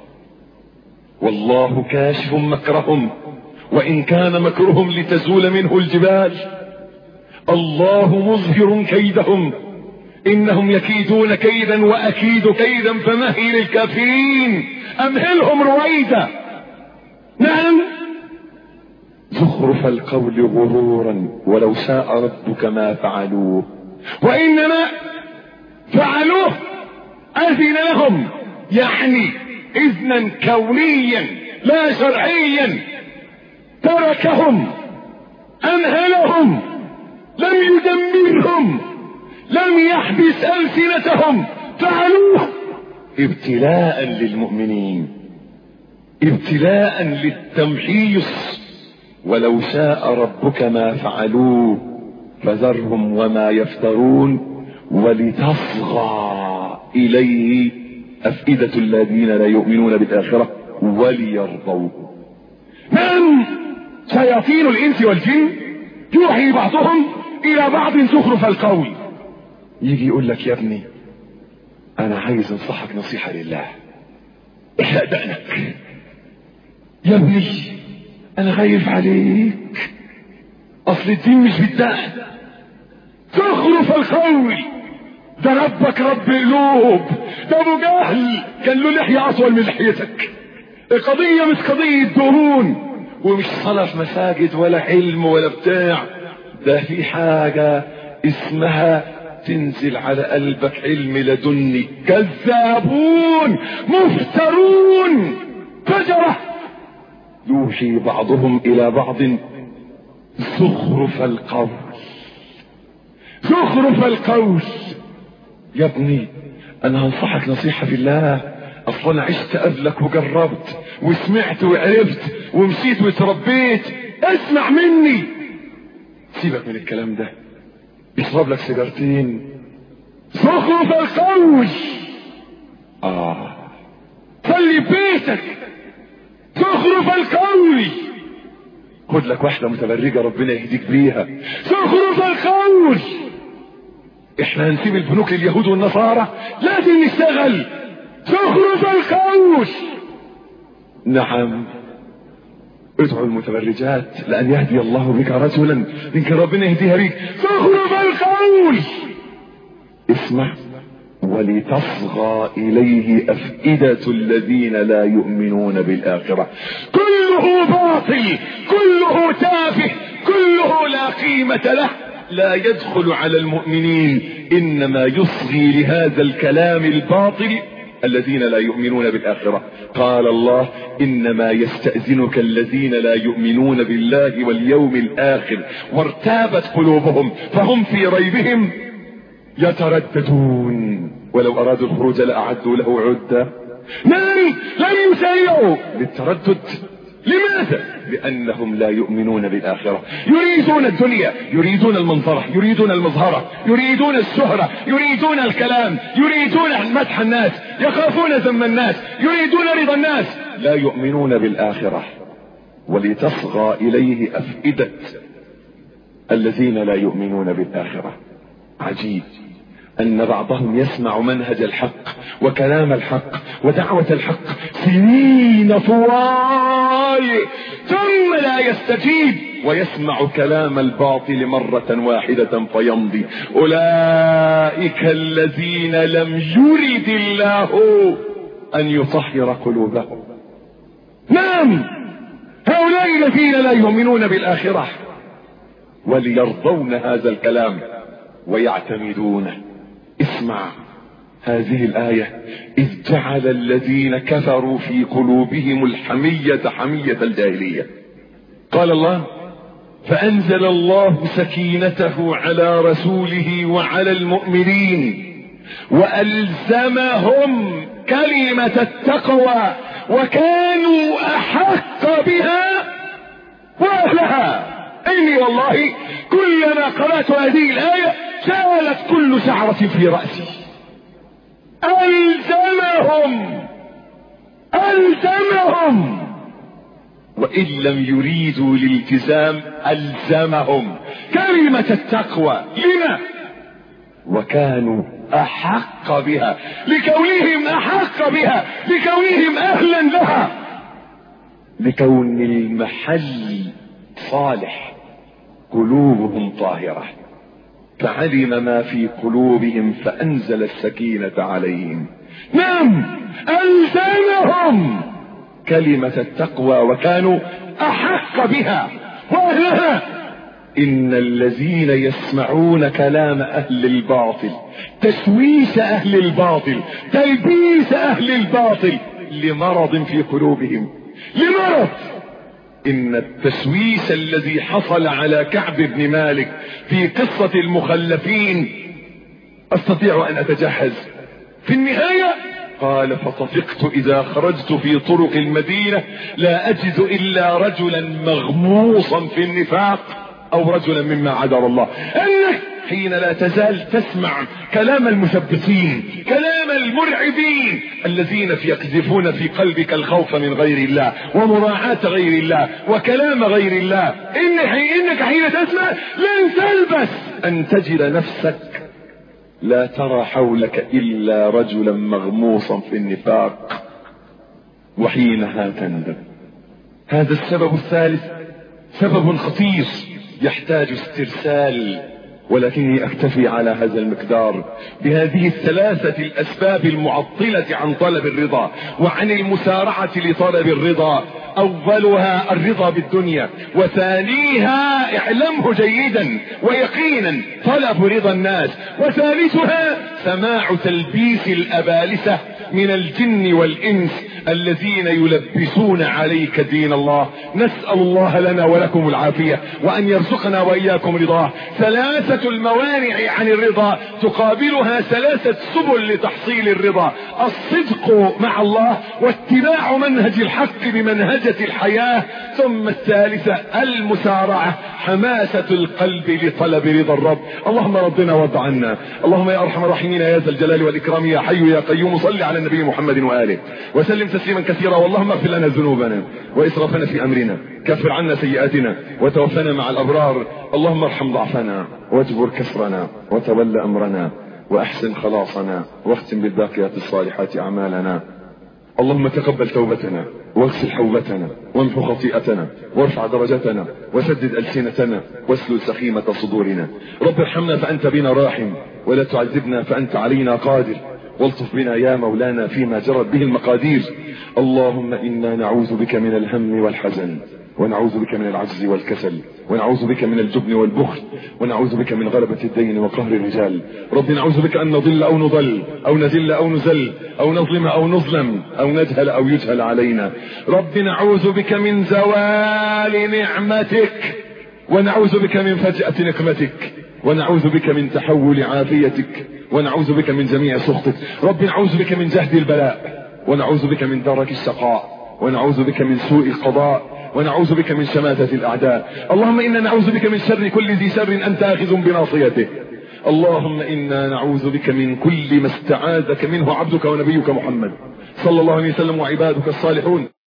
والله كاشف مكرهم وان كان مكرهم لتزول منه الجبال. الله مظهر كيدهم، انهم يكيدون كيدا واكيد كيدا فمهل الكافرين امهلهم رويدا. نعم، زخرف القول غرورا ولو شاء ربك ما فعلوه، وانما فعلوه اذن لهم، يعني اذنا كونيا لا شرعيا. تركهم، امهلهم، لم يدمرهم، لم يحبس ألسنتهم، فعلوه ابتلاء للمؤمنين، ابتلاء للتمحيص. ولو شاء ربك ما فعلوه فذرهم وما يفترون ولتصغى إليه أفئدة الذين لا يؤمنون بالآخرة وليرضوه. نعم، شياطين الإنس والجن يوحي بعضهم إلى بعض زخرف القول. يجي يقول لك يا ابني انا عايز انصحك نصيحة لله، احلق دقنك. يا ابني انا خايف عليك، اصل الدين مش بالدقن. زخرف القول، ده ربك رب قلوب، ده ابو جهل كان له لحية اطول من لحيتك. القضية مش قضية دهون ومش صلاة في مساجد ولا علم ولا بتاع، ده في حاجة اسمها تنزل على قلبك علم لدني. كذابون مفترون فجرة يوحي بعضهم الى بعض زخرف القول، زخرف القول. يا ابني انا هنصحك نصيحة في الله، اصلا انا عشت قبلك وجربت وسمعت وعرفت ومشيت وتربيت، اسمع مني. سيبك من الكلام ده، اشرب لك سيجارتين. زخرف القول. اه خلي بيتك. زخرف القول. خد لك واحدة متبرجة ربنا يهديك بيها. زخرف القول. احنا هنسيب البنوك لليهود والنصارى، لازم نشتغل. زخرف القول. نعم، ادعوا المتبرجات لأن يهدي الله بك رجلا يمكن ربنا يهديها بك. زخرف القول. اسمع، ولتصغى إليه أفئدة الذين لا يؤمنون بالآخرة. كله باطل، كله تافه، كله لا قيمة له، لا يدخل على المؤمنين. إنما يصغي لهذا الكلام الباطل الذين لا يؤمنون بالآخرة. قال الله: إنما يستأذنك الذين لا يؤمنون بالله واليوم الآخر وارتابت قلوبهم فهم في ريبهم يترددون ولو أرادوا الخروج لأعدوا له عدة. نعم، لم يسارعوا للتردد. لماذا؟ لأنهم لا يؤمنون بالآخرة، يريدون الدنيا، يريدون المنظرة، يريدون المظهرة، يريدون الشهرة، يريدون الكلام، يريدون مدح الناس، يخافون ذم الناس، يريدون رضا الناس، لا يؤمنون بالآخرة. ولتصغى إليه أفئدة الذين لا يؤمنون بالآخرة. عجيب أن بعضهم يسمع منهج الحق وكلام الحق ودعوة الحق سنين طوال ثم لا يستجيب، ويسمع كلام الباطل مرة واحدة فيمضي. أولئك الذين لم يرد الله أن يطهر قلوبهم. نعم، هؤلاء الذين لا يؤمنون بالآخرة وليرضون هذا الكلام ويعتمدونه. اسمع هذه الآية: إذ جعل الذين كفروا في قلوبهم الحمية حمية الجاهلية. قال الله: فأنزل الله سكينته على رسوله وعلى المؤمنين وألزمهم كلمة التقوى وكانوا أحق بها وأهلها. إني والله كلما قرأت هذه الآية شالت كل شعرة في رأسي. ألزمهم ألزمهم وإن لم يريدوا الالتزام ألزمهم كلمة التقوى. لما؟ وكانوا أحق بها، لكونهم أحق بها، لكونهم أهلا لها، لكون المحل صالح، قلوبهم طاهرة، فعلم ما في قلوبهم فأنزل السكينة عليهم. نعم ألزمهم كلمة التقوى وكانوا أحق بها وأهلها. إن الذين يسمعون كلام أهل الباطل، تشويش أهل الباطل، تلبيس أهل الباطل لمرض في قلوبهم، لمرض. إن التشويش الذي حصل على كعب بن مالك في قصة المخلفين أستطيع أن أتجهز. في النهاية قال فطفقت إذا خرجت في طرق المدينة لا أجد إلا رجلا مغموصا في النفاق أو رجلا مما عذر الله. أنك حين لا تزال تسمع كلام المثبطين، كلام المرعبين الذين يقذفون في قلبك الخوف من غير الله ومراعاة غير الله وكلام غير الله، إنك حين تسمع لن تلبس أن تجد نفسك لا ترى حولك إلا رجلا مغموصا في النفاق، وحينها تندم. هذا السبب الثالث سبب خطير يحتاج استرسال، ولكني أكتفي على هذا المقدار بهذه الثلاثة الأسباب المعطلة عن طلب الرضا وعن المسارعة لطلب الرضا. أولها الرضا بالدنيا، وثانيها اعلمه جيدا ويقينا طلب رضا الناس، وثالثها سماع تلبيس الأبالسة من الجن والإنس الذين يلبسون عليك دين الله. نسأل الله لنا ولكم العافية وأن يرزقنا وإياكم رضاه. ثلاثة الموانع عن الرضا تقابلها ثلاثة سبل لتحصيل الرضا: الصدق مع الله، واتباع منهج الحق بمنهجة الحياة، ثم الثالثة المسارعة، حماسة القلب لطلب رضا الرب. اللهم رضنا وارض عنا. اللهم يا أرحم الراحمين يا ذا الجلال والإكرام يا حي يا قيوم صل على النبي محمد وآله وسلم تسليما كثيرا. واللهم اغفر لنا ذنوبنا وإسرافنا في أمرنا، كفر عنا سيئاتنا وتوفنا مع الأبرار. اللهم ارحم ضعفنا واجبر كسرنا وتول أمرنا وأحسن خلاصنا واختم بالباقيات الصالحات أعمالنا. اللهم تقبل توبتنا واغسل حوبتنا وامحو خطيئتنا وارفع درجتنا وسدد ألسنتنا واسلل سخيمة صدورنا. رب ارحمنا فأنت بنا راحم، ولا تعذبنا فأنت علينا قادر، والطف بنا يا مولانا فيما جرت به المقادير. اللهم إنا نعوذ بك من الهم والحزن، ونعوذ بك من العجز والكسل، ونعوذ بك من الجبن والبخل، ونعوذ بك من غلبة الدين وقهر الرجال. رب نعوذ بك أن نضل أو نضل أو نذل أو نزل أو نظلم أو نظلم أو نجهل أو يجهل علينا. رب نعوذ بك من زوال نعمتك، ونعوذ بك من فجأة نقمتك، ونعوذ بك من تحول عافيتك، ونعوذ بك من جميع سخطك. رب نعوذ بك من جهد البلاء، ونعوذ بك من درك الشقاء، ونعوذ بك من سوء القضاء، ونعوذ بك من شماتة الأعداء. اللهم إنا نعوذ بك من شر كل ذي شر أنت آخذ بناصيته. اللهم إنا نعوذ بك من كل ما استعاذك منه عبدك ونبيك محمد صلى الله عليه وسلم وعبادك الصالحون.